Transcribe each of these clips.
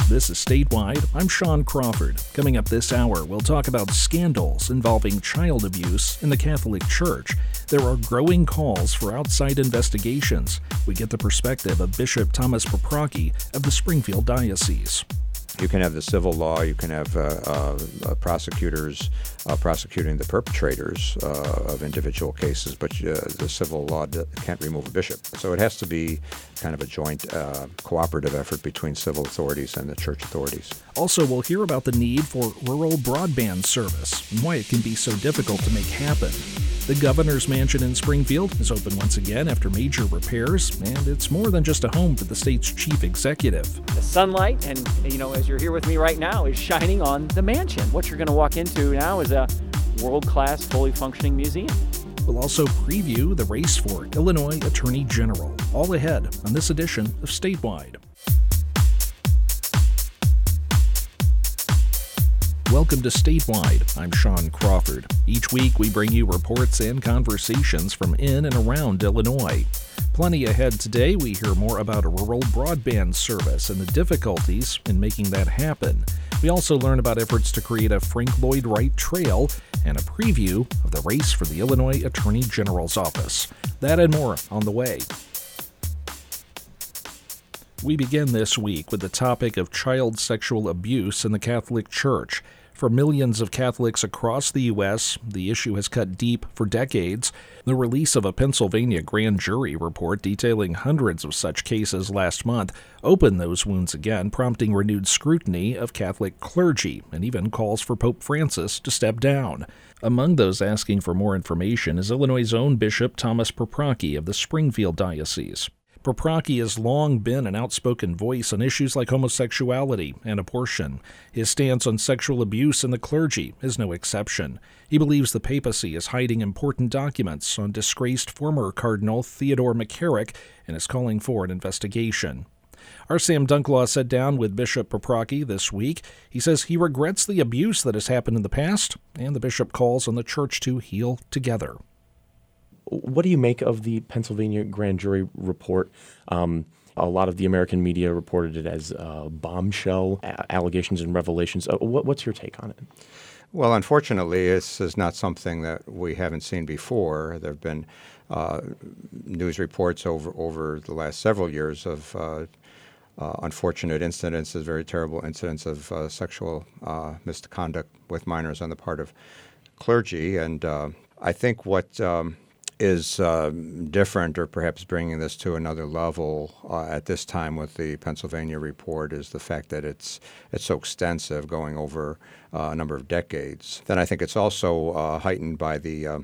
This is Statewide. I'm Sean Crawford. Coming up this hour, we'll talk about scandals involving child abuse in the Catholic Church. There are growing calls for outside investigations. We get the perspective of Bishop Thomas Poprocki of the Springfield Diocese. You can have the civil law, you can have prosecutors prosecuting the perpetrators of individual cases, but the civil law can't remove a bishop. So it has to be kind of a joint cooperative effort between civil authorities and the church authorities. Also, we'll hear about the need for rural broadband service and why it can be so difficult to make happen. The governor's mansion in Springfield is open once again after major repairs, and it's more than just a home for the state's chief executive. The sunlight, and as you're here with me right now, is shining on the mansion. What you're going to walk into now is a world-class, fully functioning museum. We'll also preview the race for Illinois Attorney General. All ahead on this edition of Statewide. Welcome to Statewide. I'm Sean Crawford. Each week we bring you reports and conversations from in and around Illinois. Plenty ahead today. We hear more about a rural broadband service and the difficulties in making that happen. We also learn about efforts to create a Frank Lloyd Wright Trail and a preview of the race for the Illinois Attorney General's office. That and more on the way. We begin this week with the topic of child sexual abuse in the Catholic Church. For millions of Catholics across the U.S., the issue has cut deep for decades. The release of a Pennsylvania grand jury report detailing hundreds of such cases last month opened those wounds again, prompting renewed scrutiny of Catholic clergy and even calls for Pope Francis to step down. Among those asking for more information is Illinois' own Bishop Thomas Poprocki of the Springfield Diocese. Poprocki has long been an outspoken voice on issues like homosexuality and abortion. His stance on sexual abuse in the clergy is no exception. He believes the papacy is hiding important documents on disgraced former Cardinal Theodore McCarrick and is calling for an investigation. Our Sam Dunklaw sat down with Bishop Poprocki this week. He says he regrets the abuse that has happened in the past, and the bishop calls on the church to heal together. What do you make of the Pennsylvania grand jury report? A lot of the American media reported it as bombshell allegations and revelations. What's your take on it? Well, unfortunately, this is not something that we haven't seen before. There have been news reports over the last several years of unfortunate incidences, very terrible incidents of sexual misconduct with minors on the part of clergy. And I think what is different, or perhaps bringing this to another level at this time with the Pennsylvania report, is the fact that it's so extensive, going over a number of decades. Then I think it's also heightened by the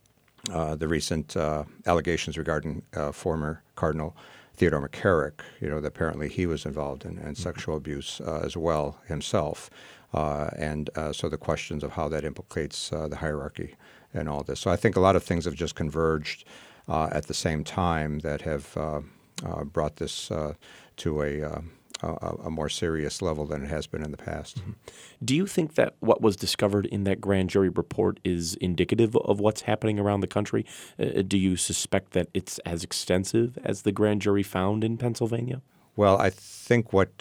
recent allegations regarding former Cardinal Theodore McCarrick. That apparently he was involved in sexual abuse as well himself, and so the questions of how that implicates the hierarchy and all this. So I think a lot of things have just converged at the same time that have brought this to a more serious level than it has been in the past. Mm-hmm. Do you think that what was discovered in that grand jury report is indicative of what's happening around the country? Do you suspect that it's as extensive as the grand jury found in Pennsylvania? Well, I think what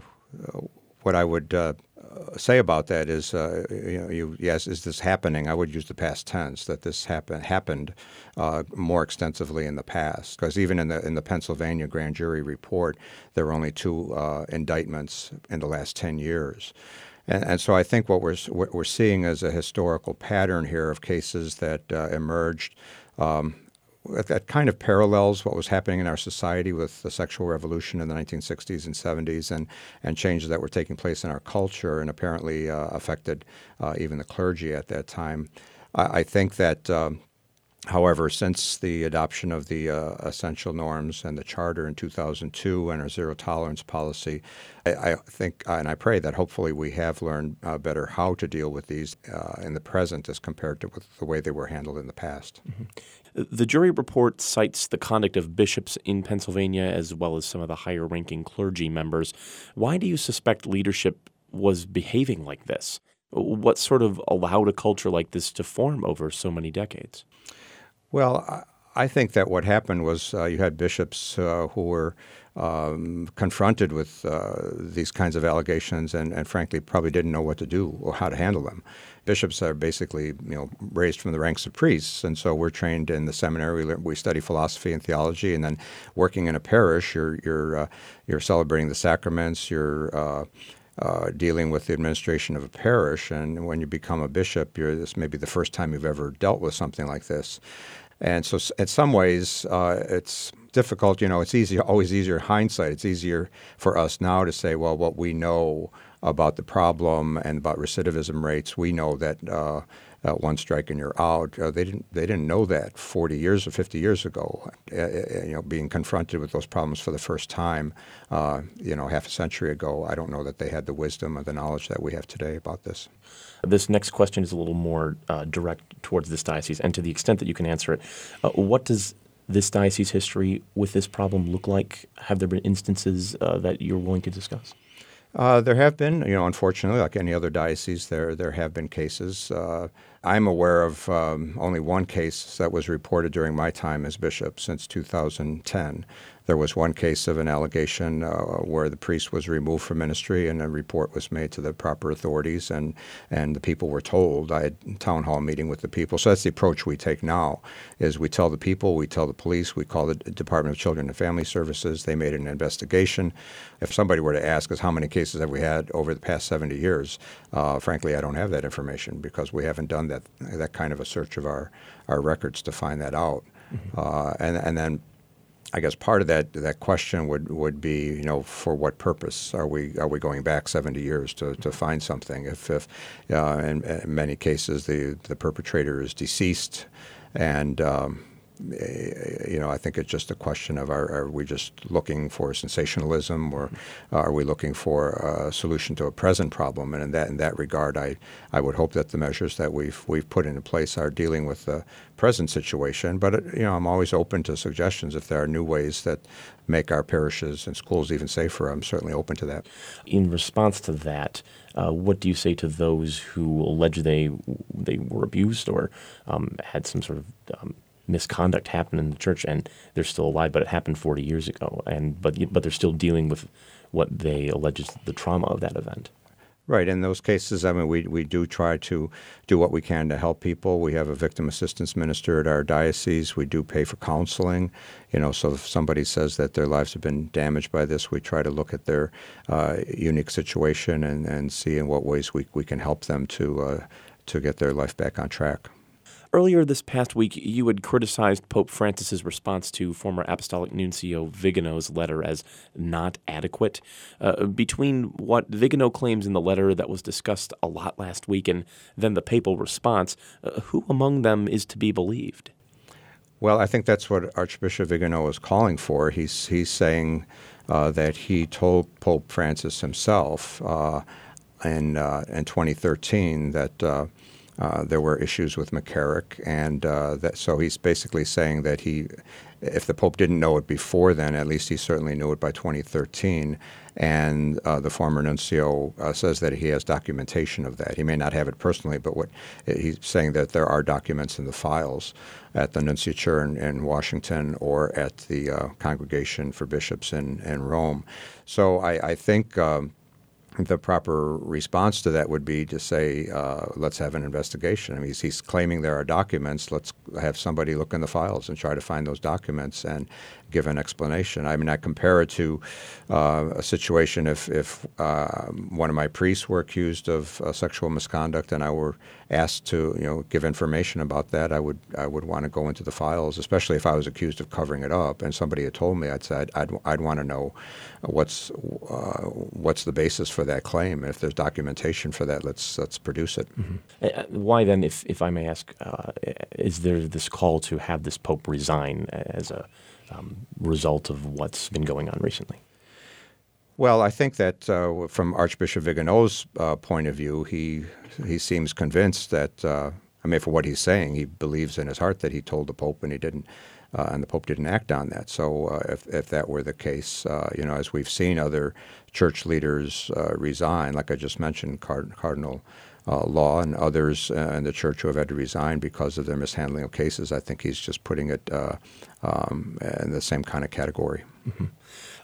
I would say about that is, yes, is this happening? I would use the past tense, that this happened more extensively in the past. Because even in the Pennsylvania grand jury report, there were only 2 indictments in the last 10 years. And so I think what we're seeing is a historical pattern here of cases that emerged that kind of parallels what was happening in our society with the sexual revolution in the 1960s and 70s and changes that were taking place in our culture and apparently affected even the clergy at that time. I think that, however, since the adoption of the essential norms and the charter in 2002 and our zero tolerance policy, I think and I pray that hopefully we have learned better how to deal with these in the present as compared to with the way they were handled in the past. Mm-hmm. The jury report cites the conduct of bishops in Pennsylvania as well as some of the higher-ranking clergy members. Why do you suspect leadership was behaving like this? What sort of allowed a culture like this to form over so many decades? Well, I think that what happened was you had bishops who were confronted with these kinds of allegations and frankly probably didn't know what to do or how to handle them. Bishops are basically, raised from the ranks of priests, and so we're trained in the seminary. We study philosophy and theology, and then working in a parish, you're celebrating the sacraments. You're dealing with the administration of a parish, and when you become a bishop, this may be the first time you've ever dealt with something like this. And so, in some ways, it's difficult. It's always easier in hindsight. It's easier for us now to say, well, what we know about the problem and about recidivism rates, we know that one strike and you're out. They didn't know that 40 years or 50 years ago. Being confronted with those problems for the first time, half a century ago, I don't know that they had the wisdom or the knowledge that we have today about this. This next question is a little more direct towards this diocese, and to the extent that you can answer it, what does this diocese history with this problem look like? Have there been instances that you're willing to discuss? There have been, unfortunately, like any other diocese, there have been cases. I'm aware of only one case that was reported during my time as bishop since 2010. There was one case of an allegation where the priest was removed from ministry, and a report was made to the proper authorities, and the people were told. I had a town hall meeting with the people. So that's the approach we take now, is we tell the people, we tell the police, we call the Department of Children and Family Services. They made an investigation. If somebody were to ask us how many cases have we had over the past 70 years, frankly, I don't have that information because we haven't done that kind of a search of our records to find that out. Mm-hmm. And then I guess part of that question would be, for what purpose are we going back 70 years to find something? If in many cases the perpetrator is deceased, and I think it's just a question of are we just looking for sensationalism, or are we looking for a solution to a present problem? And in that regard, I would hope that the measures that we've put into place are dealing with the present situation. But I'm always open to suggestions if there are new ways that make our parishes and schools even safer. I'm certainly open to that. In response to that, what do you say to those who allege they were abused or had some sort of misconduct happen in the church, and they're still alive, but it happened 40 years ago, but they're still dealing with what they allege is the trauma of that event? Right. In those cases, we do try to do what we can to help people. We have a victim assistance minister at our diocese. We do pay for counseling. So if somebody says that their lives have been damaged by this, we try to look at their unique situation and see in what ways we can help them to get their life back on track. Earlier this past week, you had criticized Pope Francis's response to former Apostolic Nuncio Vigano's letter as not adequate. Between what Vigano claims in the letter that was discussed a lot last week and then the papal response, who among them is to be believed? Well, I think that's what Archbishop Vigano is calling for. He's saying that he told Pope Francis himself in 2013 that there were issues with McCarrick, and so he's basically saying that if the Pope didn't know it before then, at least he certainly knew it by 2013. And the former nuncio says that he has documentation of that. He may not have it personally, but he's saying that there are documents in the files at the nunciature in Washington or at the Congregation for Bishops in Rome. So I think the proper response to that would be to say, let's have an investigation. He's claiming there are documents. Let's have somebody look in the files and try to find those documents and give an explanation. I compare it to a situation if one of my priests were accused of sexual misconduct and I were asked to give information about that, I would want to go into the files, especially if I was accused of covering it up and somebody had told me. I'd want to know what's the basis for that claim. If there's documentation for that, let's produce it. Mm-hmm. Why then, if I may ask, is there this call to have this Pope resign as a result of what's been going on recently? Well, I think that from Archbishop Vigano's point of view, he seems convinced that, for what he's saying, he believes in his heart that he told the Pope and he didn't, and the Pope didn't act on that. So if that were the case, as we've seen other church leaders resign, like I just mentioned, Cardinal Law and others in the church who have had to resign because of their mishandling of cases, I think he's just putting it in the same kind of category. Mm-hmm.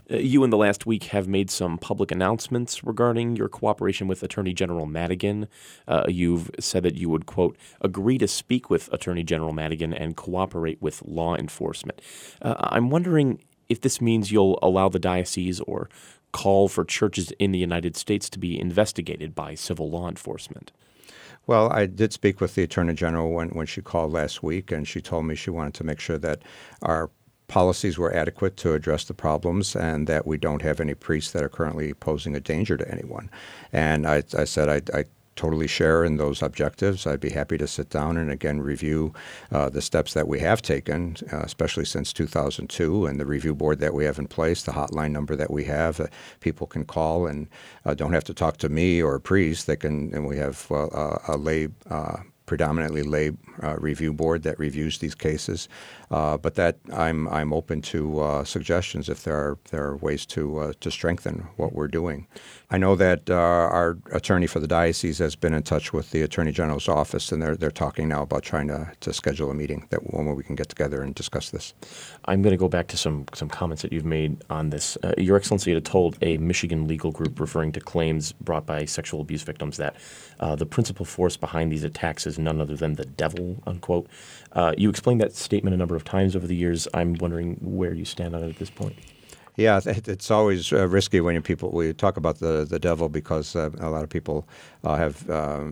You in the last week have made some public announcements regarding your cooperation with Attorney General Madigan. You've said that you would, quote, agree to speak with Attorney General Madigan and cooperate with law enforcement. I'm wondering if this means you'll allow the diocese or call for churches in the United States to be investigated by civil law enforcement. Well, I did speak with the Attorney General when she called last week, and she told me she wanted to make sure that our policies were adequate to address the problems and that we don't have any priests that are currently posing a danger to anyone. And I said I totally share in those objectives. I'd be happy to sit down and again review the steps that we have taken, especially since 2002, and the review board that we have in place, the hotline number that we have. People can call and don't have to talk to me or a priest. They can, and we have a lay predominantly lay review board that reviews these cases. But that I'm open to suggestions if there are ways to strengthen what we're doing. I know that our attorney for the diocese has been in touch with the Attorney General's office, and they're talking now about trying to schedule a meeting that one where we can get together and discuss this. I'm going to go back to some comments that you've made on this. Your Excellency had told a Michigan legal group referring to claims brought by sexual abuse victims that the principal force behind these attacks is none other than the devil, unquote. You explained that statement a number of times over the years. I'm wondering where you stand on it at this point. Yeah, it's always risky when we talk about the devil because a lot of people have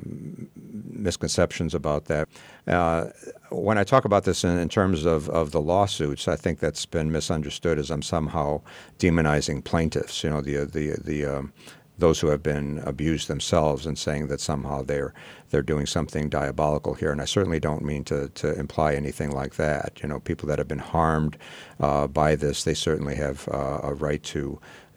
misconceptions about that. When I talk about this in terms of the lawsuits, I think that's been misunderstood as I'm somehow demonizing plaintiffs. You know, the those who have been abused themselves and saying that somehow they're doing something diabolical here. And I certainly don't mean to imply anything like that. You know, people that have been harmed by this, they certainly have a right to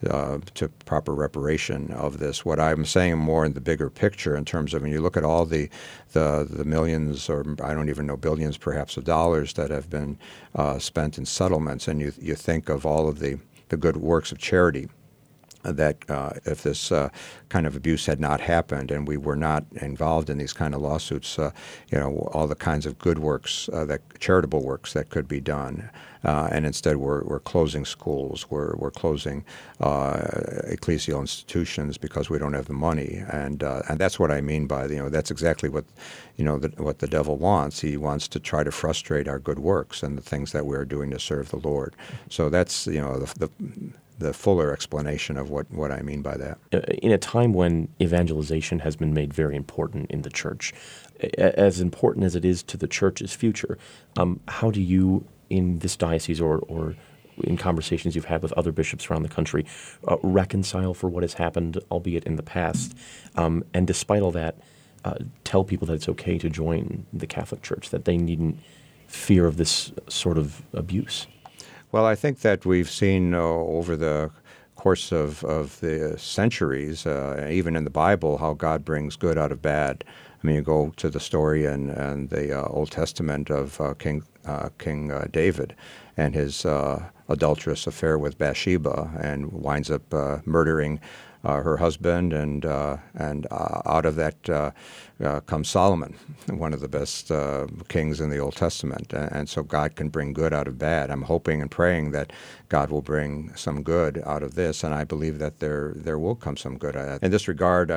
proper reparation of this. What I'm saying more in the bigger picture in terms of when you look at all the millions, or I don't even know, billions perhaps of dollars that have been spent in settlements, and you think of all of the good works of charity that if this kind of abuse had not happened and we were not involved in these kind of lawsuits, all the kinds of good works, charitable works that could be done, and instead we're closing schools, we're closing ecclesial institutions because we don't have the money, and that's what I mean by that's exactly what what the devil wants. He wants to try to frustrate our good works and the things that we are doing to serve the Lord. So that's the fuller explanation of what I mean by that. In a time when evangelization has been made very important in the church, as important as it is to the church's future, how do you, in this diocese or in conversations you've had with other bishops around the country, reconcile for what has happened, albeit in the past, and despite all that, tell people that it's okay to join the Catholic Church, that they needn't fear of this sort of abuse? Well, I think that we've seen over the course of the centuries, even in the Bible, how God brings good out of bad. I mean, you go to the story in the Old Testament of King David and his adulterous affair with Bathsheba, and winds up murdering her husband, and out of that comes Solomon, one of the best kings in the Old Testament. And so God can bring good out of bad. I'm hoping and praying that God will bring some good out of this, and I believe that there will come some good. In this regard,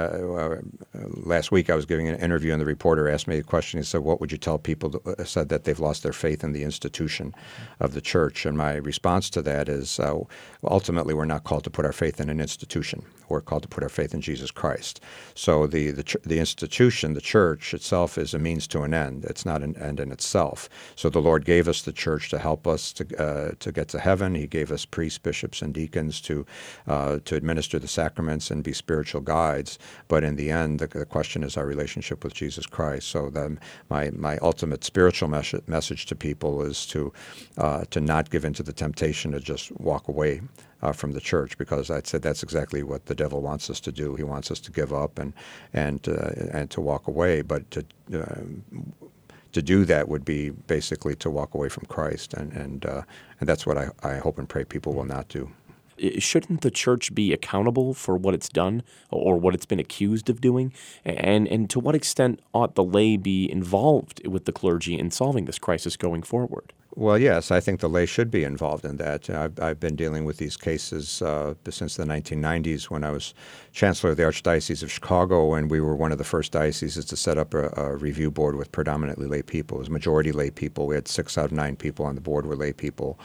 last week I was giving an interview, and the reporter asked me a question. He said, "What would you tell people that said that they've lost their faith in the institution of the church?" And my response to that is, ultimately, we're not called to put our faith in an institution. We're called to put our faith in Jesus Christ. So the institution, the church itself, is a means to an end. It's not an end in itself. So the Lord gave us the church to help us to get to heaven. He gave us priests, bishops, and deacons to administer the sacraments and be spiritual guides. But in the end, the question is our relationship with Jesus Christ. So my ultimate spiritual message to people is to not give in to the temptation to just walk away from the church, because I'd said that's exactly what the devil wants us to do. He wants us to give up and to walk away. But to do that would be basically to walk away from Christ, and that's what I hope and pray people will not do. Shouldn't the church be accountable for what it's done or what it's been accused of doing? And to what extent ought the lay be involved with the clergy in solving this crisis going forward? Well, yes, I think the lay should be involved in that. I've been dealing with these cases since the 1990s when I was Chancellor of the Archdiocese of Chicago, and we were one of the first dioceses to set up a review board with predominantly lay people. It was majority lay people. We had 6 out of 9 people on the board were lay people.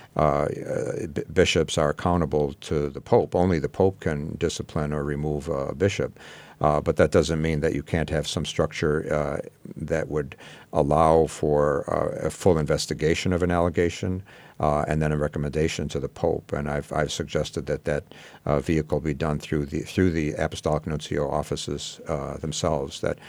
Bishops are accountable to the Pope. Only the Pope can discipline or remove a bishop. But that doesn't mean that you can't have some structure that would allow for a full investigation of an allegation and then a recommendation to the Pope. And I've suggested that vehicle be done through the Apostolic Nuncio offices themselves. That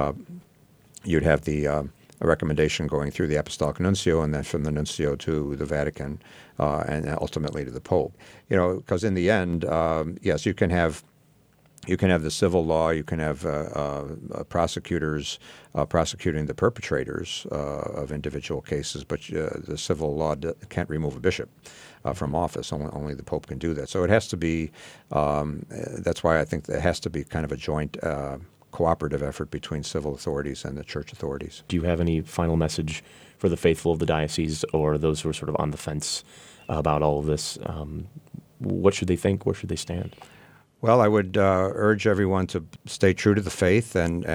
you'd have a recommendation going through the Apostolic Nuncio and then from the Nuncio to the Vatican and ultimately to the Pope. Because in the end, yes, you can have the civil law, you can have prosecutors prosecuting the perpetrators of individual cases, but the civil law can't remove a bishop from office. Only the Pope can do that. So it has to be, that's why I think there has to be kind of a joint cooperative effort between civil authorities and the church authorities. Do you have any final message for the faithful of the diocese or those who are sort of on the fence about all of this? What should they think? Where should they stand? Well, I would urge everyone to stay true to the faith and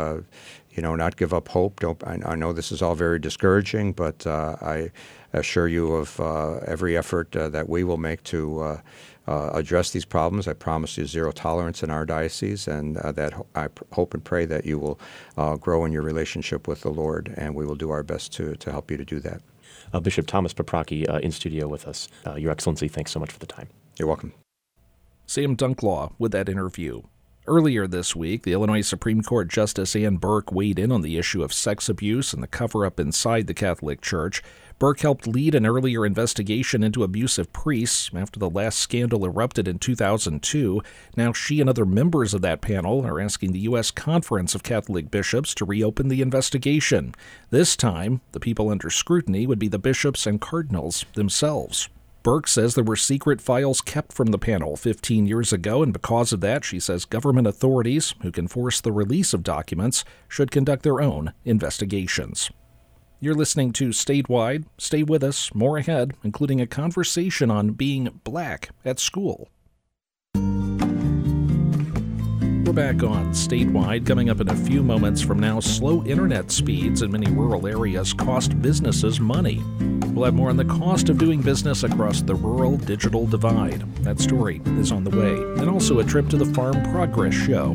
not give up hope. I know this is all very discouraging, but I assure you of every effort that we will make to address these problems. I promise you zero tolerance in our diocese, and that I hope and pray that you will grow in your relationship with the Lord, and we will do our best to help you to do that. Bishop Thomas Paprocki in studio with us. Your Excellency, thanks so much for the time. You're welcome. Sam Dunklaw with that interview. Earlier this week, the Illinois Supreme Court Justice Ann Burke weighed in on the issue of sex abuse and the cover-up inside the Catholic Church. Burke helped lead an earlier investigation into abusive priests after the last scandal erupted in 2002. Now she and other members of that panel are asking the U.S. Conference of Catholic Bishops to reopen the investigation. This time, the people under scrutiny would be the bishops and cardinals themselves. Burke says there were secret files kept from the panel 15 years ago, and because of that, she says government authorities, who can force the release of documents, should conduct their own investigations. You're listening to Statewide. Stay with us. More ahead, including a conversation on being black at school. We're back on Statewide. Coming up in a few moments from now, slow internet speeds in many rural areas cost businesses money. We'll have more on the cost of doing business across the rural digital divide. That story is on the way. And also a trip to the Farm Progress Show.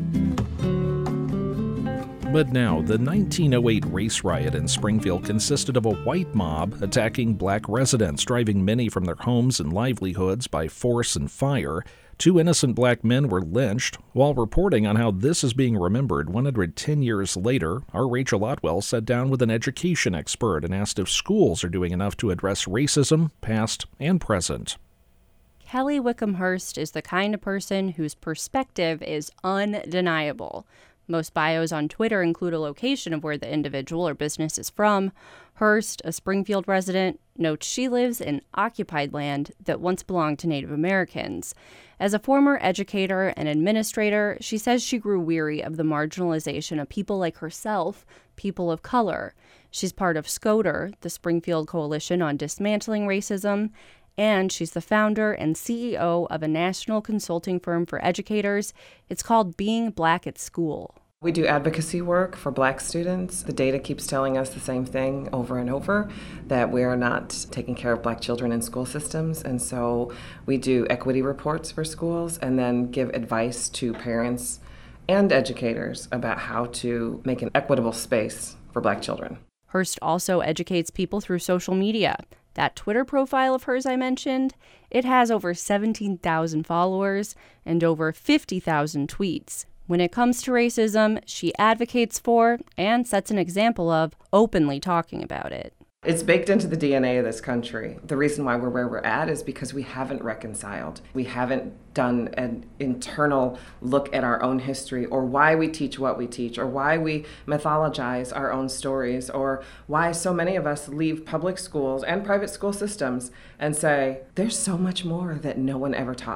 But now, the 1908 race riot in Springfield consisted of a white mob attacking black residents, driving many from their homes and livelihoods by force and fire. 2 innocent black men were lynched. While reporting on how this is being remembered 110 years later, our Rachel Otwell sat down with an education expert and asked if schools are doing enough to address racism, past and present. Kelly Wickham Hurst is the kind of person whose perspective is undeniable. Most bios on Twitter include a location of where the individual or business is from. Hurst, a Springfield resident, notes she lives in occupied land that once belonged to Native Americans. As a former educator and administrator, she says she grew weary of the marginalization of people like herself, people of color. She's part of SCOTUR, the Springfield Coalition on Dismantling Racism, and she's the founder and CEO of a national consulting firm for educators. It's called Being Black at School. We do advocacy work for Black students. The data keeps telling us the same thing over and over, that we are not taking care of Black children in school systems. And so we do equity reports for schools and then give advice to parents and educators about how to make an equitable space for Black children. Hurst also educates people through social media. That Twitter profile of hers I mentioned, it has over 17,000 followers and over 50,000 tweets. When it comes to racism, she advocates for and sets an example of openly talking about it. It's baked into the DNA of this country. The reason why we're where we're at is because we haven't reconciled. We haven't done an internal look at our own history, or why we teach what we teach, or why we mythologize our own stories, or why so many of us leave public schools and private school systems and say, there's so much more that no one ever taught me.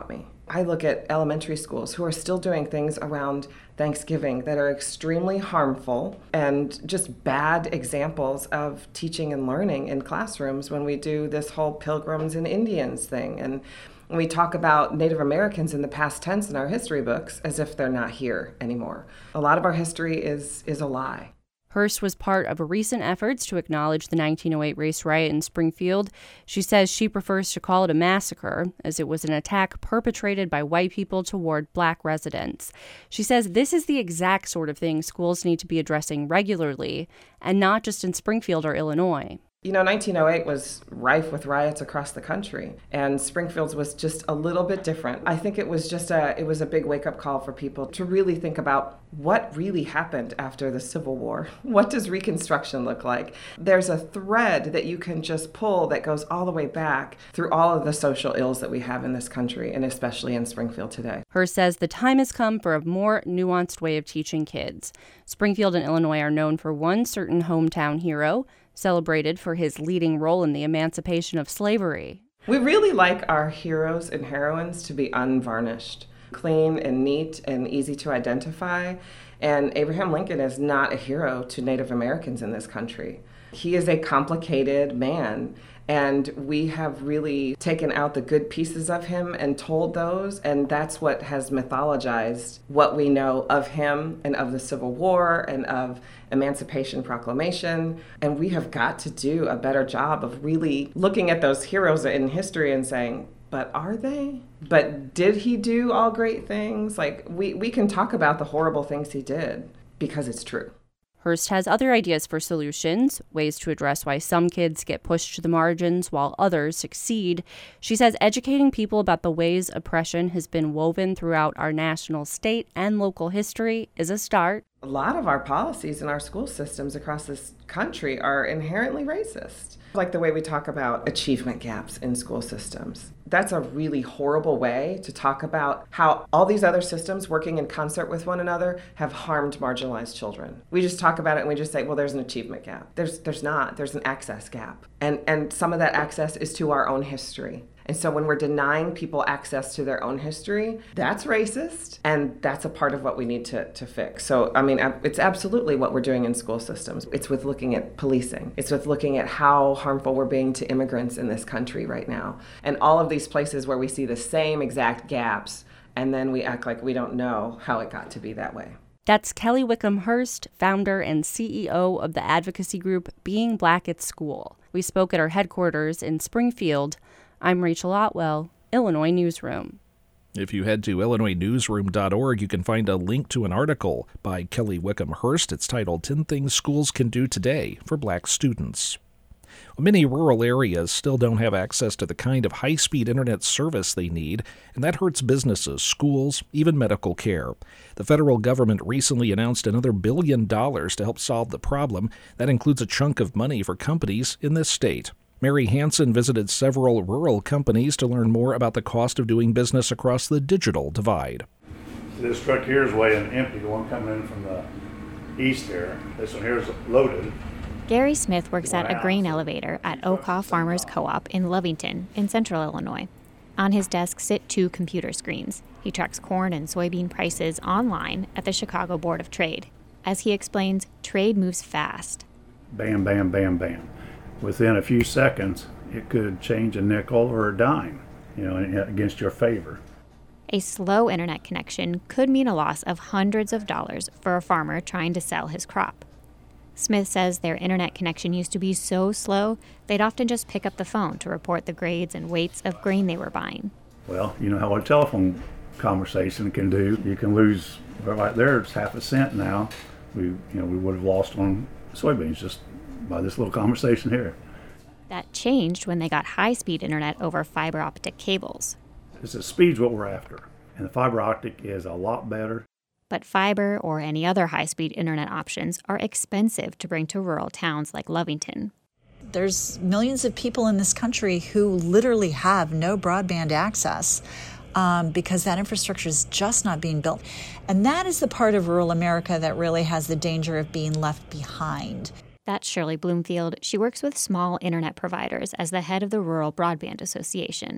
I look at elementary schools who are still doing things around Thanksgiving that are extremely harmful and just bad examples of teaching and learning in classrooms when we do this whole Pilgrims and Indians thing. And when we talk about Native Americans in the past tense in our history books as if they're not here anymore. A lot of our history is a lie. Hurst was part of recent efforts to acknowledge the 1908 race riot in Springfield. She says she prefers to call it a massacre, as it was an attack perpetrated by white people toward black residents. She says this is the exact sort of thing schools need to be addressing regularly, and not just in Springfield or Illinois. 1908 was rife with riots across the country, and Springfield's was just a little bit different. I think it was a big wake-up call for people to really think about what really happened after the Civil War. What does Reconstruction look like? There's a thread that you can just pull that goes all the way back through all of the social ills that we have in this country, and especially in Springfield today. Hurst says the time has come for a more nuanced way of teaching kids. Springfield and Illinois are known for one certain hometown hero, celebrated for his leading role in the emancipation of slavery. We really like our heroes and heroines to be unvarnished, clean and neat and easy to identify. And Abraham Lincoln is not a hero to Native Americans in this country. He is a complicated man, and we have really taken out the good pieces of him and told those, and that's what has mythologized what we know of him and of the Civil War and of Emancipation Proclamation. And we have got to do a better job of really looking at those heroes in history and saying, but are they? But did he do all great things? Like, we can talk about the horrible things he did because it's true. Hurst has other ideas for solutions, ways to address why some kids get pushed to the margins while others succeed. She says educating people about the ways oppression has been woven throughout our national, state, and local history is a start. A lot of our policies in our school systems across this country are inherently racist. Like the way we talk about achievement gaps in school systems. That's a really horrible way to talk about how all these other systems working in concert with one another have harmed marginalized children. We just talk about it and we just say, well, there's an achievement gap. There's not. There's an access gap. And some of that access is to our own history. And so when we're denying people access to their own history, that's racist, and that's a part of what we need to fix. So, I mean, it's absolutely what we're doing in school systems. It's with looking at policing. It's with looking at how harmful we're being to immigrants in this country right now. And all of these places where we see the same exact gaps, and then we act like we don't know how it got to be that way. That's Kelly Wickham Hurst, founder and CEO of the advocacy group Being Black at School. We spoke at our headquarters in Springfield. I'm Rachel Otwell, Illinois Newsroom. If you head to illinoisnewsroom.org, you can find a link to an article by Kelly Wickham Hurst. It's titled 10 Things Schools Can Do Today for Black Students. Many rural areas still don't have access to the kind of high-speed internet service they need, and that hurts businesses, schools, even medical care. The federal government recently announced another $1 billion to help solve the problem. That includes a chunk of money for companies in this state. Mary Hansen visited several rural companies to learn more about the cost of doing business across the digital divide. This truck here is weighing empty, the one coming in from the east there. This one here is loaded. Gary Smith works at a grain elevator at Okaw Farmers Co-op in Lovington, in central Illinois. On his desk sit 2 computer screens. He tracks corn and soybean prices online at the Chicago Board of Trade. As he explains, trade moves fast. Bam, bam, bam, bam. Within a few seconds, it could change a nickel or a dime, against your favor. A slow internet connection could mean a loss of hundreds of dollars for a farmer trying to sell his crop. Smith says their internet connection used to be so slow, they'd often just pick up the phone to report the grades and weights of grain they were buying. Well, you know how a telephone conversation can do. You can lose, right there, it's half a cent now. We would have lost on soybeans just by this little conversation here. That changed when they got high-speed internet over fiber optic cables. It's the speed's what we're after, and the fiber optic is a lot better. But fiber or any other high-speed internet options are expensive to bring to rural towns like Lovington. There's millions of people in this country who literally have no broadband access because that infrastructure is just not being built. And that is the part of rural America that really has the danger of being left behind. That's Shirley Bloomfield. She works with small internet providers as the head of the Rural Broadband Association.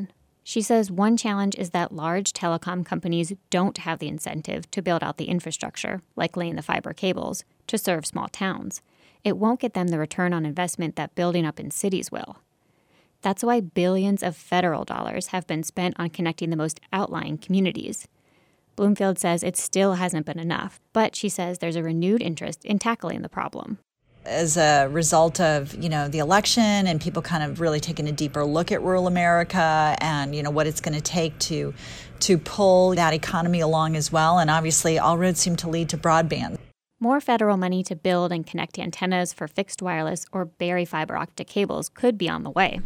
She says one challenge is that large telecom companies don't have the incentive to build out the infrastructure, like laying the fiber cables, to serve small towns. It won't get them the return on investment that building up in cities will. That's why billions of federal dollars have been spent on connecting the most outlying communities. Bloomfield says it still hasn't been enough, but she says there's a renewed interest in tackling the problem. As a result of, the election and people kind of really taking a deeper look at rural America and, what it's going to take to pull that economy along as well. And obviously, all roads seem to lead to broadband. More federal money to build and connect antennas for fixed wireless or bury fiber optic cables could be on the way.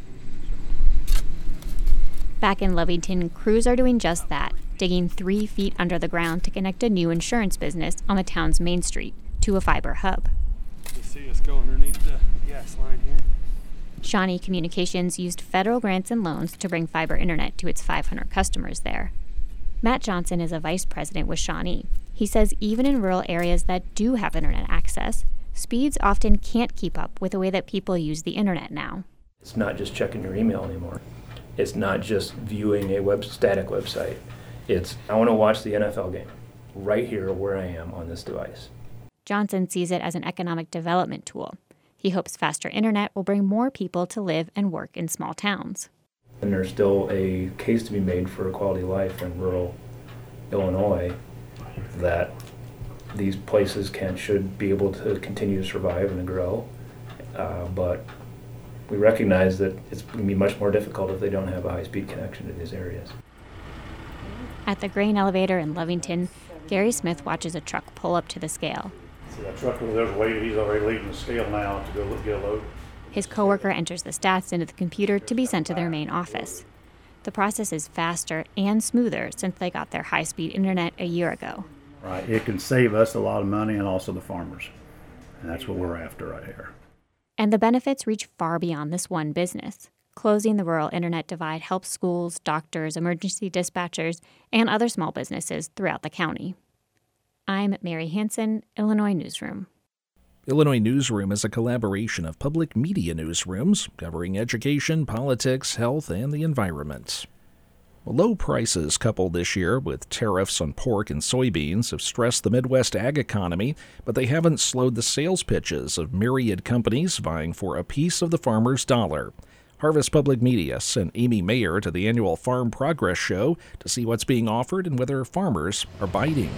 Back in Lovington, crews are doing just that, digging 3 feet under the ground to connect a new insurance business on the town's main street to a fiber hub. You see us go underneath the gas line here. Shawnee Communications used federal grants and loans to bring fiber internet to its 500 customers there. Matt Johnson is a vice president with Shawnee. He says even in rural areas that do have internet access, speeds often can't keep up with the way that people use the internet now. It's not just checking your email anymore. It's not just viewing a static website. It's, I want to watch the NFL game right here where I am on this device. Johnson sees it as an economic development tool. He hopes faster internet will bring more people to live and work in small towns. And there's still a case to be made for quality of life in rural Illinois that these places should be able to continue to survive and grow. But we recognize that it's going to be much more difficult if they don't have a high-speed connection to these areas. At the grain elevator in Lovington, Gary Smith watches a truck pull up to the scale. See that truck over there's waiting. He's already leaving the scale now to go get a load. His coworker enters the stats into the computer to be sent to their main office. The process is faster and smoother since they got their high-speed internet a year ago. Right, it can save us a lot of money and also the farmers. And that's what we're after right here. And the benefits reach far beyond this one business. Closing the rural internet divide helps schools, doctors, emergency dispatchers, and other small businesses throughout the county. I'm Mary Hansen, Illinois Newsroom. Illinois Newsroom is a collaboration of public media newsrooms covering education, politics, health, and the environment. Low prices coupled this year with tariffs on pork and soybeans have stressed the Midwest ag economy, but they haven't slowed the sales pitches of myriad companies vying for a piece of the farmer's dollar. Harvest Public Media sent Amy Mayer to the annual Farm Progress Show to see what's being offered and whether farmers are biting.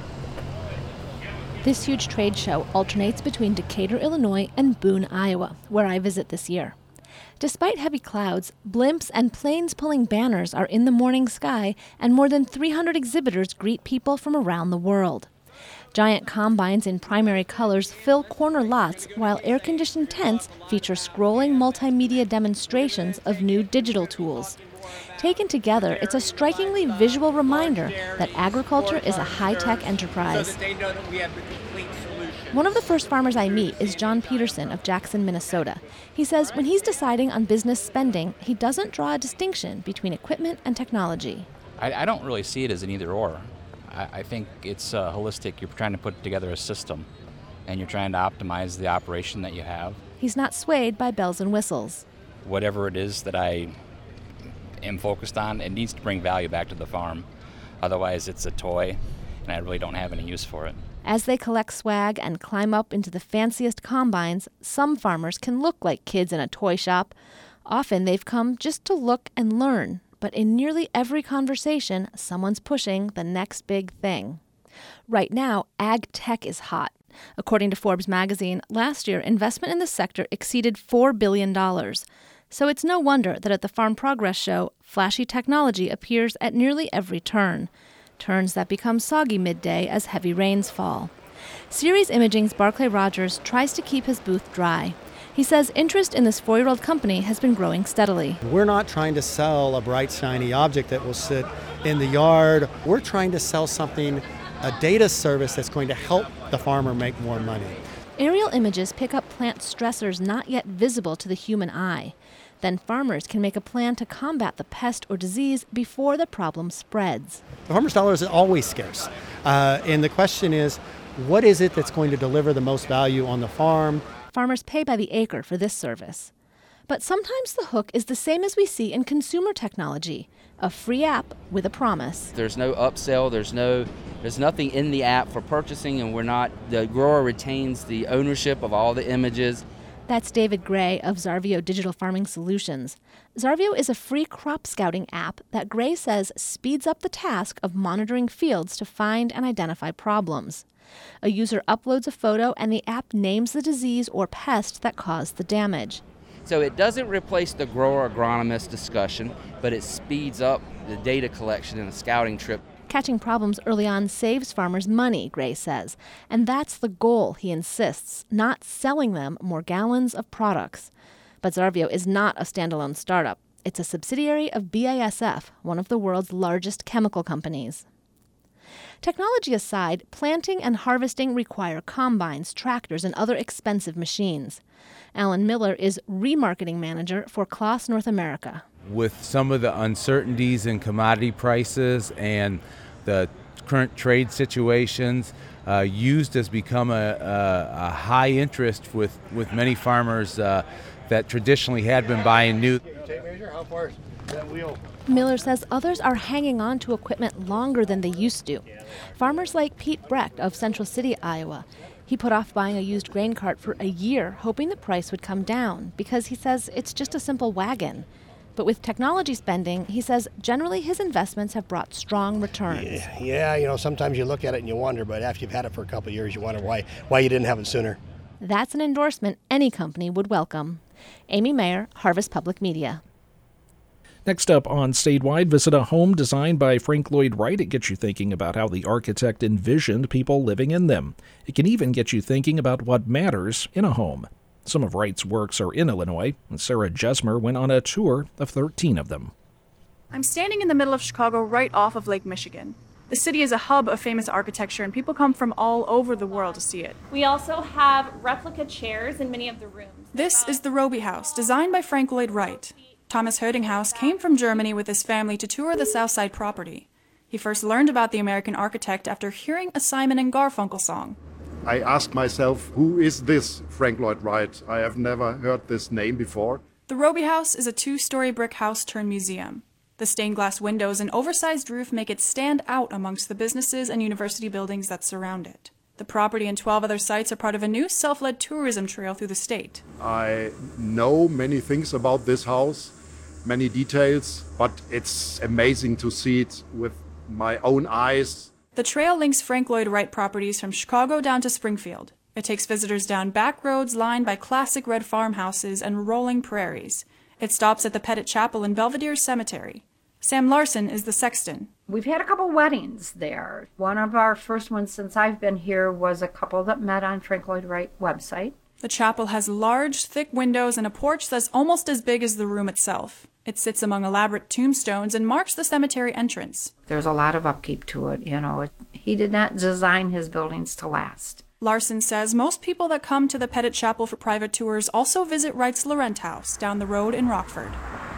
This huge trade show alternates between Decatur, Illinois and Boone, Iowa, where I visit this year. Despite heavy clouds, blimps and planes pulling banners are in the morning sky, and more than 300 exhibitors greet people from around the world. Giant combines in primary colors fill corner lots, while air-conditioned tents feature scrolling multimedia demonstrations of new digital tools. Taken together, it's a strikingly visual reminder that agriculture is a high-tech enterprise. One of the first farmers I meet is John Peterson of Jackson, Minnesota. He says when he's deciding on business spending, he doesn't draw a distinction between equipment and technology. I don't really see it as an either-or. I think it's holistic. You're trying to put together a system, and you're trying to optimize the operation that you have. He's not swayed by bells and whistles. Whatever it is that I am focused on, it needs to bring value back to the farm. Otherwise, it's a toy, and I really don't have any use for it. As they collect swag and climb up into the fanciest combines, some farmers can look like kids in a toy shop. Often they've come just to look and learn, but in nearly every conversation, someone's pushing the next big thing. Right now, ag tech is hot. According to Forbes magazine, last year, investment in the sector exceeded $4 billion. So it's no wonder that at the Farm Progress Show, flashy technology appears at nearly every turn. Turns that become soggy midday as heavy rains fall. Ceres Imaging's Barclay Rogers tries to keep his booth dry. He says interest in this 4-year-old company has been growing steadily. We're not trying to sell a bright, shiny object that will sit in the yard. We're trying to sell something, a data service that's going to help the farmer make more money. Aerial images pick up plant stressors not yet visible to the human eye. Then farmers can make a plan to combat the pest or disease before the problem spreads. The farmer's dollar is always scarce. And the question is, what is it that's going to deliver the most value on the farm? Farmers pay by the acre for this service. But sometimes the hook is the same as we see in consumer technology, a free app with a promise. There's no upsell, there's nothing in the app for purchasing, and the grower retains the ownership of all the images. That's David Gray of Xarvio Digital Farming Solutions. Xarvio is a free crop scouting app that Gray says speeds up the task of monitoring fields to find and identify problems. A user uploads a photo and the app names the disease or pest that caused the damage. So it doesn't replace the grower-agronomist discussion, but it speeds up the data collection in a scouting trip. Catching problems early on saves farmers money, Gray says. And that's the goal, he insists, not selling them more gallons of products. But Xarvio is not a standalone startup. It's a subsidiary of BASF, one of the world's largest chemical companies. Technology aside, planting and harvesting require combines, tractors, and other expensive machines. Alan Miller is remarketing manager for Claas North America. With some of the uncertainties in commodity prices and the current trade situations, used has become a high interest with many farmers that traditionally had been buying new. Miller says others are hanging on to equipment longer than they used to. Farmers like Pete Brecht of Central City, Iowa. He put off buying a used grain cart for a year, hoping the price would come down, because he says it's just a simple wagon. But with technology spending, he says generally his investments have brought strong returns. Yeah, sometimes you look at it and you wonder, but after you've had it for a couple of years, you wonder why you didn't have it sooner. That's an endorsement any company would welcome. Amy Mayer, Harvest Public Media. Next up on Statewide, visit a home designed by Frank Lloyd Wright. It gets you thinking about how the architect envisioned people living in them. It can even get you thinking about what matters in a home. Some of Wright's works are in Illinois, and Sarah Jesmer went on a tour of 13 of them. I'm standing in the middle of Chicago, right off of Lake Michigan. The city is a hub of famous architecture, and people come from all over the world to see it. We also have replica chairs in many of the rooms. This is the Roby House, designed by Frank Lloyd Wright. Thomas Hoerdinghaus came from Germany with his family to tour the Southside property. He first learned about the American architect after hearing a Simon and Garfunkel song. I asked myself, who is this Frank Lloyd Wright? I have never heard this name before. The Roby House is a 2-story brick house turned museum. The stained glass windows and oversized roof make it stand out amongst the businesses and university buildings that surround it. The property and 12 other sites are part of a new self-led tourism trail through the state. I know many things about this house, many details, but it's amazing to see it with my own eyes. The trail links Frank Lloyd Wright properties from Chicago down to Springfield. It takes visitors down back roads lined by classic red farmhouses and rolling prairies. It stops at the Pettit Chapel in Belvedere Cemetery. Sam Larson is the sexton. We've had a couple weddings there. One of our first ones since I've been here was a couple that met on Frank Lloyd Wright website. The chapel has large, thick windows and a porch that's almost as big as the room itself. It sits among elaborate tombstones and marks the cemetery entrance. There's a lot of upkeep to it, He did not design his buildings to last. Larson says most people that come to the Pettit Chapel for private tours also visit Wright's Laurent House down the road in Rockford.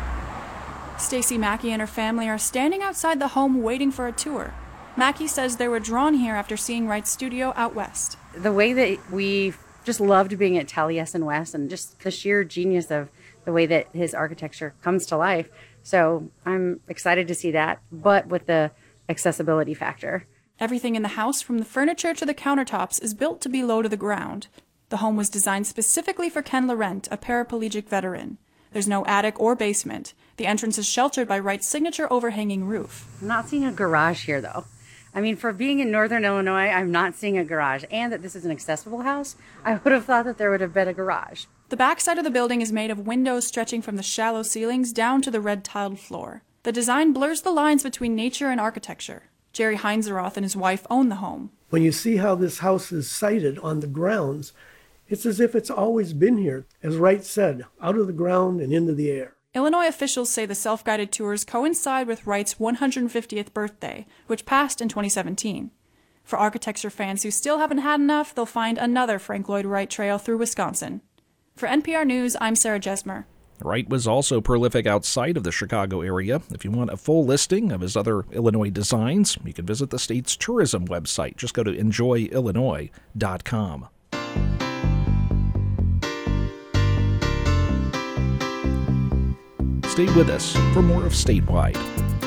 Stacy Mackey and her family are standing outside the home waiting for a tour. Mackey says they were drawn here after seeing Wright's studio out west. The way that we just loved being at Taliesin West and just the sheer genius of the way that his architecture comes to life. So I'm excited to see that, but with the accessibility factor. Everything in the house, from the furniture to the countertops, is built to be low to the ground. The home was designed specifically for Ken Laurent, a paraplegic veteran. There's no attic or basement. The entrance is sheltered by Wright's signature overhanging roof. I'm not seeing a garage here, though. I mean, for being in northern Illinois, I'm not seeing a garage. And that this is an accessible house, I would have thought that there would have been a garage. The backside of the building is made of windows stretching from the shallow ceilings down to the red tiled floor. The design blurs the lines between nature and architecture. Jerry Heinzeroth and his wife own the home. When you see how this house is sited on the grounds, it's as if it's always been here, as Wright said, out of the ground and into the air. Illinois officials say the self-guided tours coincide with Wright's 150th birthday, which passed in 2017. For architecture fans who still haven't had enough, they'll find another Frank Lloyd Wright trail through Wisconsin. For NPR News, I'm Sarah Jesmer. Wright was also prolific outside of the Chicago area. If you want a full listing of his other Illinois designs, you can visit the state's tourism website. Just go to enjoyillinois.com. Stay with us for more of Statewide.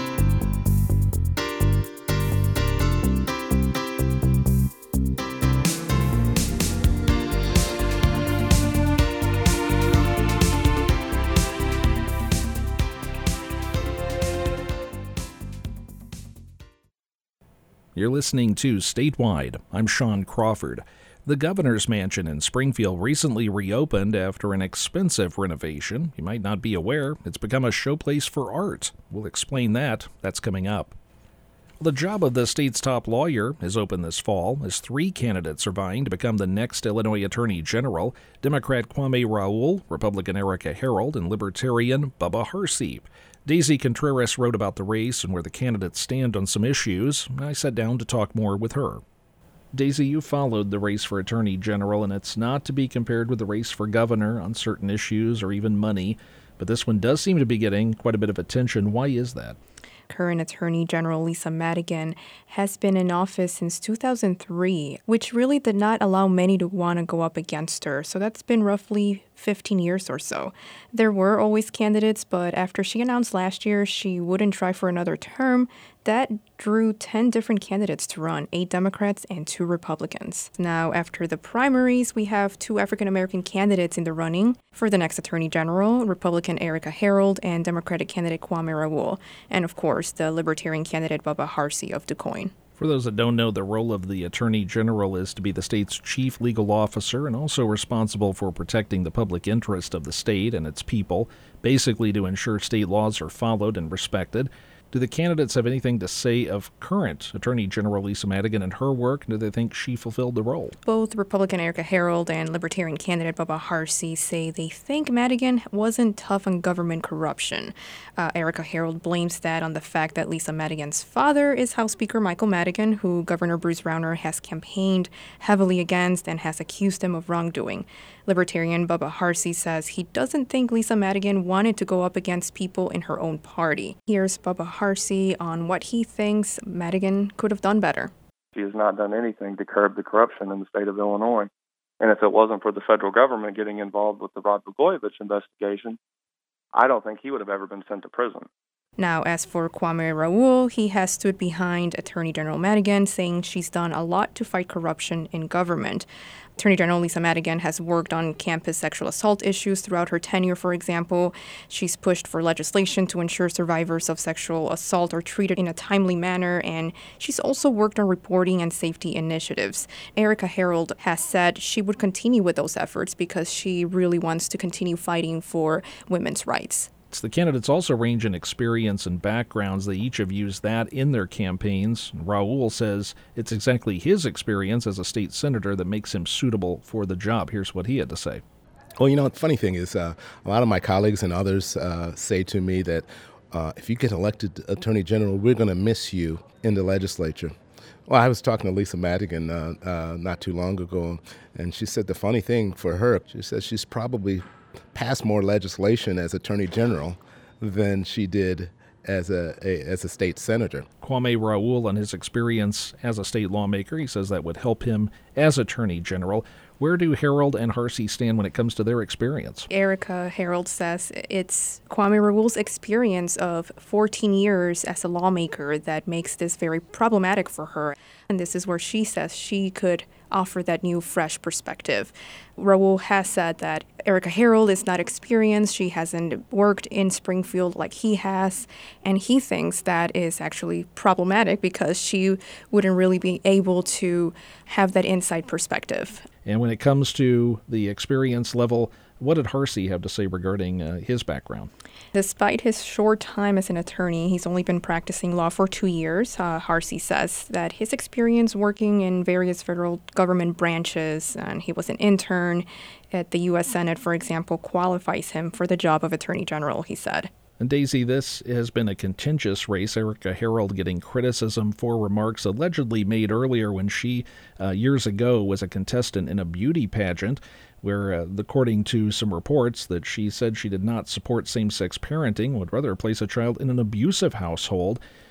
You're listening to Statewide. I'm Sean Crawford. The Governor's Mansion in Springfield recently reopened after an expensive renovation. You might not be aware, it's become a showplace for art. We'll explain that. That's coming up. The job of the state's top lawyer is open this fall as 3 candidates are vying to become the next Illinois Attorney General: Democrat Kwame Raoul, Republican Erica Harold, and Libertarian Bubba Harsey. Daisy Contreras wrote about the race and where the candidates stand on some issues. I sat down to talk more with her. Daisy, you followed the race for Attorney General, and it's not to be compared with the race for governor on certain issues or even money, but this one does seem to be getting quite a bit of attention. Why is that? Current Attorney General Lisa Madigan has been in office since 2003, which really did not allow many to want to go up against her. So that's been roughly 15 years or so. There were always candidates, but after she announced last year she wouldn't try for another term, that drew 10 different candidates to run, 8 Democrats and 2 Republicans. Now, after the primaries, we have 2 African-American candidates in the running for the next Attorney General, Republican Erica Harold and Democratic candidate Kwame Raoul, and of course, the Libertarian candidate Bubba Harsey of DuQuoin. For those that don't know, the role of the Attorney General is to be the state's chief legal officer and also responsible for protecting the public interest of the state and its people, basically to ensure state laws are followed and respected. Do the candidates have anything to say of current Attorney General Lisa Madigan and her work? Do they think she fulfilled the role? Both Republican Erica Harold and Libertarian candidate Bubba Harsey say they think Madigan wasn't tough on government corruption. Erica Harold blames that on the fact that Lisa Madigan's father is House Speaker Michael Madigan, who Governor Bruce Rauner has campaigned heavily against and has accused him of wrongdoing. Libertarian Bubba Harsey says he doesn't think Lisa Madigan wanted to go up against people in her own party. Here's Bubba Harsey on what he thinks Madigan could have done better. She has not done anything to curb the corruption in the state of Illinois. And if it wasn't for the federal government getting involved with the Rod Blagojevich investigation, I don't think he would have ever been sent to prison. Now, as for Kwame Raoul, he has stood behind Attorney General Madigan, saying she's done a lot to fight corruption in government. Attorney General Lisa Madigan has worked on campus sexual assault issues throughout her tenure, for example. She's pushed for legislation to ensure survivors of sexual assault are treated in a timely manner, and she's also worked on reporting and safety initiatives. Erica Harold has said she would continue with those efforts because she really wants to continue fighting for women's rights. The candidates also range in experience and backgrounds. They each have used that in their campaigns. Raoul says it's exactly his experience as a state senator that makes him suitable for the job. Here's what he had to say. Well, the funny thing is a lot of my colleagues and others say to me that if you get elected Attorney General, we're going to miss you in the legislature. Well, I was talking to Lisa Madigan not too long ago, and she said the funny thing for her, she says she's probably passed more legislation as Attorney General than she did as a state senator. Kwame Raoul, on his experience as a state lawmaker, he says that would help him as Attorney General. Where do Harold and Harsey stand when it comes to their experience? Erica Harold says it's Kwame Raoul's experience of 14 years as a lawmaker that makes this very problematic for her. And this is where she says she could offer that new, fresh perspective. Raoul has said that Erica Harold is not experienced. She hasn't worked in Springfield like he has. And he thinks that is actually problematic because she wouldn't really be able to have that inside perspective. And when it comes to the experience level, what did Harsey have to say regarding his background? Despite his short time as an attorney, he's only been practicing law for 2 years. Harsey says that his experience working in various federal government branches, and he was an intern at the U.S. Senate, for example, qualifies him for the job of Attorney General, he said. And Daisy, this has been a contentious race. Erica Harold getting criticism for remarks allegedly made earlier when she, years ago, was a contestant in a beauty pageant where, according to some reports, that she said she did not support same-sex parenting, would rather place a child in an abusive household.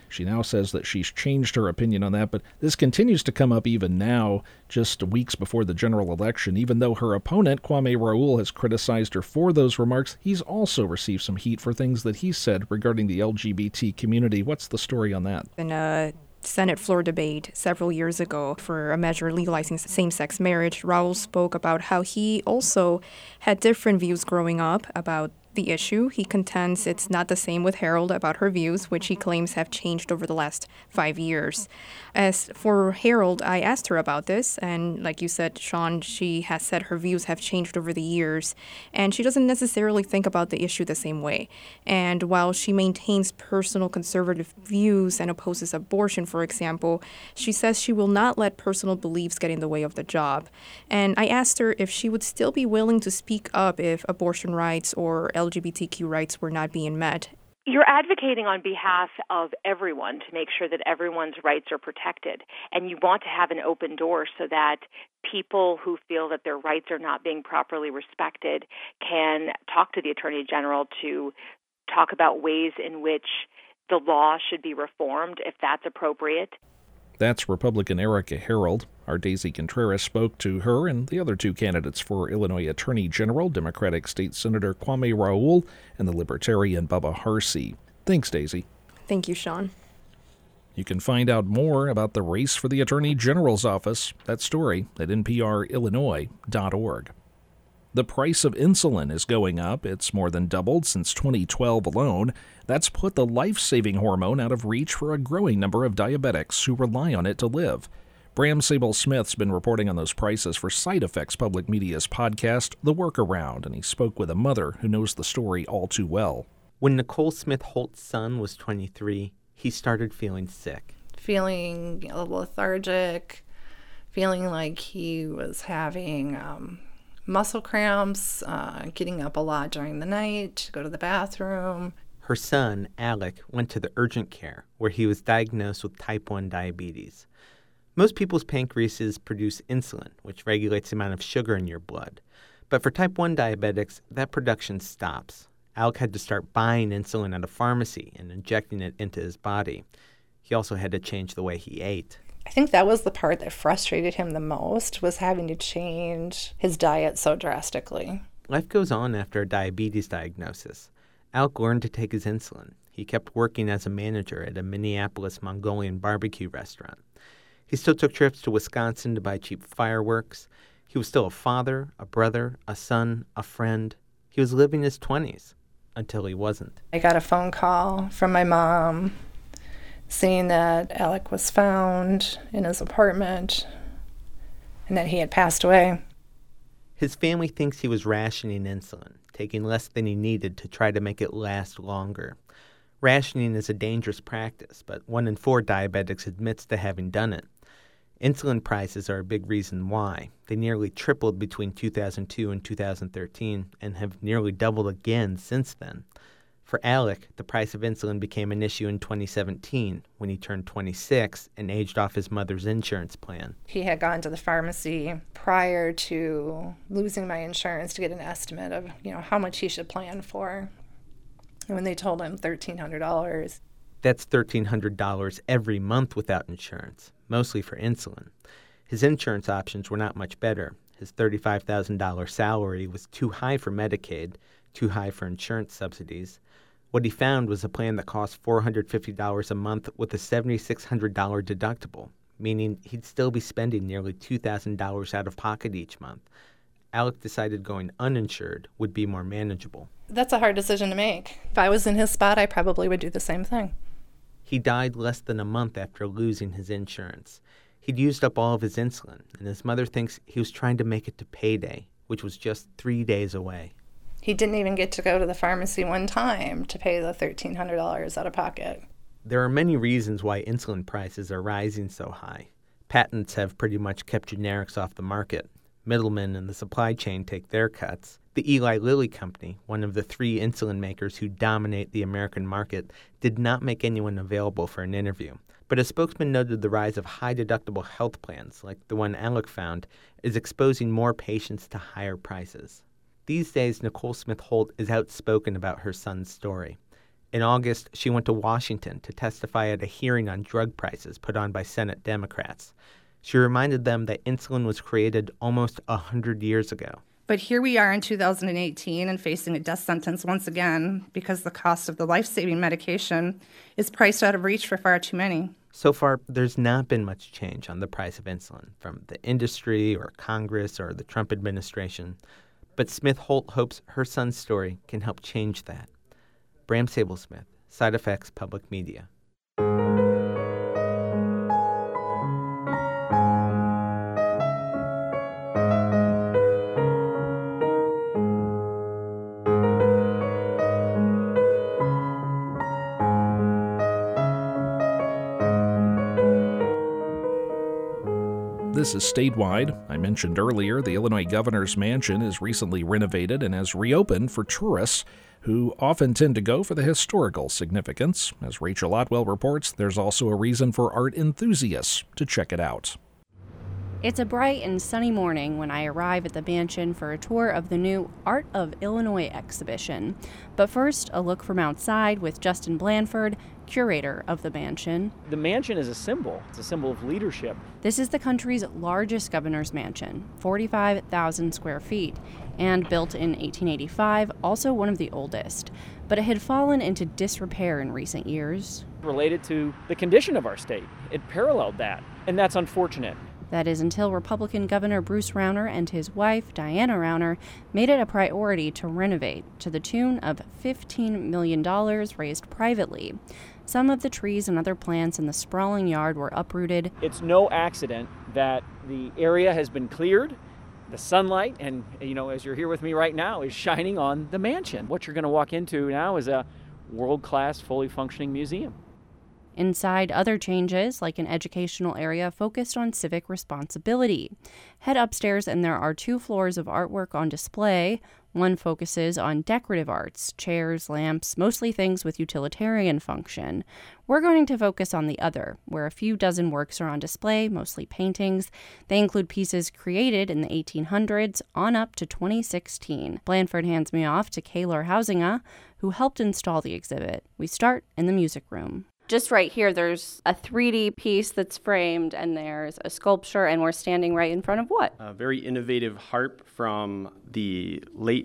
She now says that she's changed her opinion on that, but this continues to come up even now, just weeks before the general election. Even though her opponent, Kwame Raoul, has criticized her for those remarks, he's also received some heat for things that he said regarding the LGBT community. What's the story on that? In a Senate floor debate several years ago for a measure legalizing same-sex marriage, Raoul spoke about how he also had different views growing up about the issue. He contends it's not the same with Harold about her views, which he claims have changed over the last 5 years. As for Harold, I asked her about this, and like you said, Sean, she has said her views have changed over the years, and she doesn't necessarily think about the issue the same way. And while she maintains personal conservative views and opposes abortion, for example, she says she will not let personal beliefs get in the way of the job. And I asked her if she would still be willing to speak up if abortion rights or LGBTQ rights were not being met. You're advocating on behalf of everyone to make sure that everyone's rights are protected. And you want to have an open door so that people who feel that their rights are not being properly respected can talk to the Attorney General to talk about ways in which the law should be reformed if that's appropriate. That's Republican Erica Harold. Our Daisy Contreras spoke to her and the other two candidates for Illinois Attorney General, Democratic State Senator Kwame Raoul and the Libertarian Bubba Harsey. Thanks, Daisy. Thank you, Sean. You can find out more about the race for the Attorney General's office, that story, at nprillinois.org. The price of insulin is going up. It's more than doubled since 2012 alone. That's put the life-saving hormone out of reach for a growing number of diabetics who rely on it to live. Bram Sable-Smith's been reporting on those prices for Side Effects Public Media's podcast, The Workaround, and he spoke with a mother who knows the story all too well. When Nicole Smith Holt's son was 23, he started feeling sick. Feeling a little lethargic, feeling like he was having muscle cramps, getting up a lot during the night to go to the bathroom. Her son, Alec, went to the urgent care where he was diagnosed with type 1 diabetes. Most people's pancreases produce insulin, which regulates the amount of sugar in your blood. But for type 1 diabetics, that production stops. Alec had to start buying insulin at a pharmacy and injecting it into his body. He also had to change the way he ate. I think that was the part that frustrated him the most, was having to change his diet so drastically. Life goes on after a diabetes diagnosis. Alec learned to take his insulin. He kept working as a manager at a Minneapolis Mongolian barbecue restaurant. He still took trips to Wisconsin to buy cheap fireworks. He was still a father, a brother, a son, a friend. He was living his 20s until he wasn't. I got a phone call from my mom saying that Alec was found in his apartment and that he had passed away. His family thinks he was rationing insulin, taking less than he needed to try to make it last longer. Rationing is a dangerous practice, but 1 in 4 diabetics admits to having done it. Insulin prices are a big reason why. They nearly tripled between 2002 and 2013 and have nearly doubled again since then. For Alec, the price of insulin became an issue in 2017 when he turned 26 and aged off his mother's insurance plan. He had gone to the pharmacy prior to losing my insurance to get an estimate of, how much he should plan for. And when they told him $1,300. That's $1,300 every month without insurance, mostly for insulin. His insurance options were not much better. His $35,000 salary was too high for Medicaid, too high for insurance subsidies. What he found was a plan that cost $450 a month with a $7,600 deductible, meaning he'd still be spending nearly $2,000 out of pocket each month. Alec decided going uninsured would be more manageable. That's a hard decision to make. If I was in his spot, I probably would do the same thing. He died less than a month after losing his insurance. He'd used up all of his insulin, and his mother thinks he was trying to make it to payday, which was just 3 days away. He didn't even get to go to the pharmacy one time to pay the $1,300 out of pocket. There are many reasons why insulin prices are rising so high. Patents have pretty much kept generics off the market. Middlemen in the supply chain take their cuts. The Eli Lilly company, one of the 3 insulin makers who dominate the American market, did not make anyone available for an interview. But a spokesman noted the rise of high-deductible health plans, like the one Alec found, is exposing more patients to higher prices. These days, Nicole Smith Holt is outspoken about her son's story. In August, she went to Washington to testify at a hearing on drug prices put on by Senate Democrats. She reminded them that insulin was created almost 100 years ago. But here we are in 2018 and facing a death sentence once again because the cost of the life-saving medication is priced out of reach for far too many. So far, there's not been much change on the price of insulin from the industry or Congress or the Trump administration. But Smith Holt hopes her son's story can help change that. Bram Sable-Smith, Side Effects Public Media. This is Statewide. I mentioned earlier the Illinois Governor's Mansion is recently renovated and has reopened for tourists who often tend to go for the historical significance. As Rachel Otwell reports, there's also a reason for art enthusiasts to check it out. It's a bright and sunny morning when I arrive at the mansion for a tour of the new Art of Illinois exhibition. But first, a look from outside with Justin Blanford, curator of the mansion. The mansion is a symbol. It's a symbol of leadership. This is the country's largest governor's mansion, 45,000 square feet, and built in 1885, also one of the oldest. But it had fallen into disrepair in recent years. Related to the condition of our state. It paralleled that, and that's unfortunate. That is until Republican Governor Bruce Rauner and his wife, Diana Rauner, made it a priority to renovate to the tune of $15 million raised privately. Some of the trees and other plants in the sprawling yard were uprooted. It's no accident that the area has been cleared. The sunlight, and as you're here with me right now, is shining on the mansion. What you're going to walk into now is a world-class, fully functioning museum. Inside, other changes, like an educational area focused on civic responsibility. Head upstairs and there are 2 floors of artwork on display. One focuses on decorative arts, chairs, lamps, mostly things with utilitarian function. We're going to focus on the other, where a few dozen works are on display, mostly paintings. They include pieces created in the 1800s on up to 2016. Blanford hands me off to Kaylor Housinga, who helped install the exhibit. We start in the music room. Just right here, there's a 3D piece that's framed, and there's a sculpture, and we're standing right in front of what? A very innovative harp from the late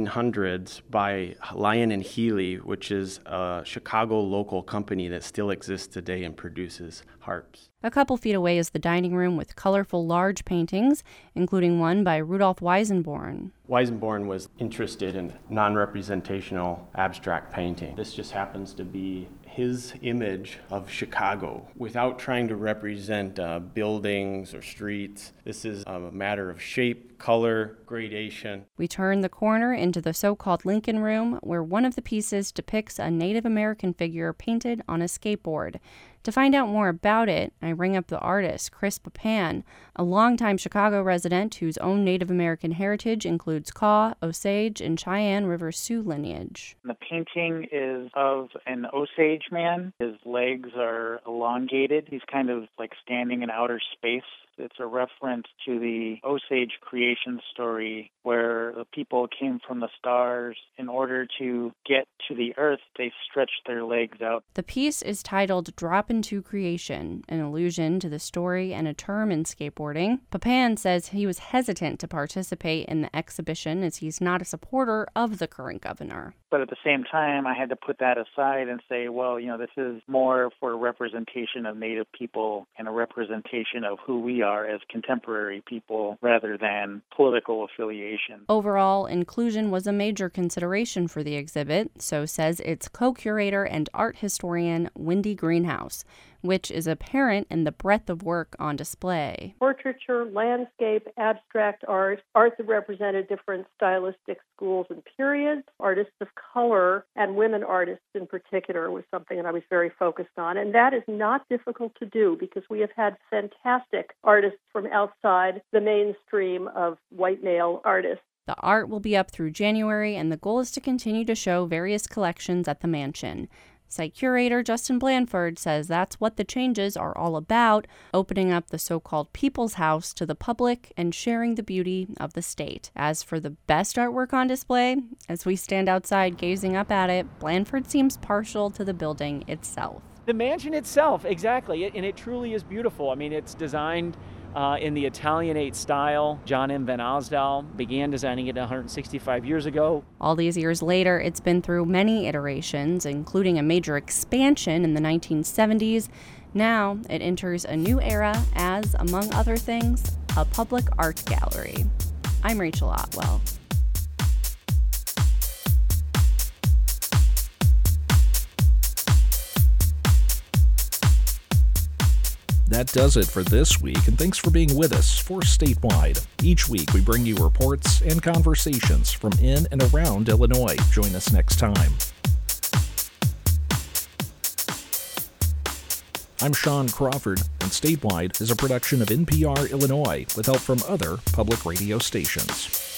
1800s by Lyon and Healy, which is a Chicago local company that still exists today and produces harps. A couple feet away is the dining room with colorful large paintings, including one by Rudolf Weisenborn. Weisenborn was interested in non-representational abstract painting. This just happens to be his image of Chicago without trying to represent buildings or streets. This is a matter of shape, color, gradation. We turn the corner into the so-called Lincoln Room, where one of the pieces depicts a Native American figure painted on a skateboard. To find out more about it, I ring up the artist, Chris Papan, a longtime Chicago resident whose own Native American heritage includes Kaw, Osage, and Cheyenne River Sioux lineage. The painting is of an Osage man. His legs are elongated. He's kind of like standing in outer space. It's a reference to the Osage creation story where the people came from the stars. In order to get to the earth, they stretched their legs out. The piece is titled Drop into Creation, an allusion to the story and a term in skateboarding. Papan says he was hesitant to participate in the exhibition as he's not a supporter of the current governor. But at the same time, I had to put that aside and say, well, this is more for a representation of Native people and a representation of who we are as contemporary people rather than political affiliation. Overall, inclusion was a major consideration for the exhibit, so says its co-curator and art historian Wendy Greenhouse, which is apparent in the breadth of work on display. Portraiture, landscape, abstract art that represented different stylistic schools and periods, artists of color, and women artists in particular was something that I was very focused on. And that is not difficult to do because we have had fantastic artists from outside the mainstream of white male artists. The art will be up through January, and the goal is to continue to show various collections at the mansion. Site curator Justin Blanford says that's what the changes are all about, opening up the so-called People's House to the public and sharing the beauty of the state. As for the best artwork on display, as we stand outside gazing up at it, Blanford seems partial to the building itself. The mansion itself, exactly, and it truly is beautiful. I mean, it's designed in the Italianate style. John M. Van Osdal began designing it 165 years ago. All these years later, it's been through many iterations, including a major expansion in the 1970s. Now it enters a new era as, among other things, a public art gallery. I'm Rachel Otwell. That does it for this week, and thanks for being with us for Statewide. Each week we bring you reports and conversations from in and around Illinois. Join us next time. I'm Sean Crawford, and Statewide is a production of NPR Illinois with help from other public radio stations.